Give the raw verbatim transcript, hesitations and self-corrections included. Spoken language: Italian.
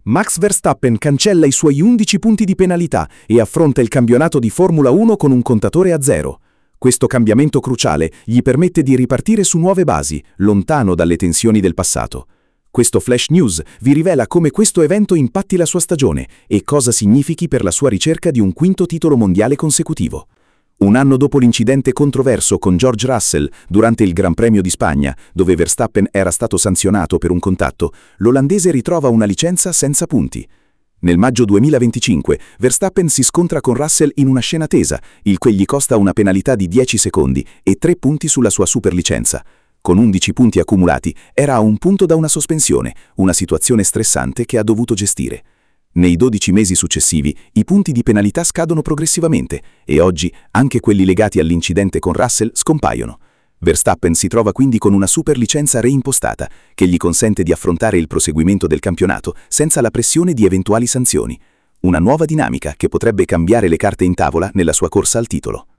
Max Verstappen cancella i suoi undici punti di penalità e affronta il campionato di Formula uno con un contatore a zero. Questo cambiamento cruciale gli permette di ripartire su nuove basi, lontano dalle tensioni del passato. Questo Flash News vi rivela come questo evento impatti la sua stagione e cosa significhi per la sua ricerca di un quinto titolo mondiale consecutivo. Un anno dopo l'incidente controverso con George Russell durante il Gran Premio di Spagna, dove Verstappen era stato sanzionato per un contatto, l'olandese ritrova una licenza senza punti. Nel maggio duemilaventicinque, Verstappen si scontra con Russell in una scena tesa, il che gli costa una penalità di dieci secondi e tre punti sulla sua superlicenza. Con undici punti accumulati, era a un punto da una sospensione, una situazione stressante che ha dovuto gestire. Nei dodici mesi successivi, i punti di penalità scadono progressivamente e oggi anche quelli legati all'incidente con Russell scompaiono. Verstappen si trova quindi con una superlicenza reimpostata che gli consente di affrontare il proseguimento del campionato senza la pressione di eventuali sanzioni. Una nuova dinamica che potrebbe cambiare le carte in tavola nella sua corsa al titolo.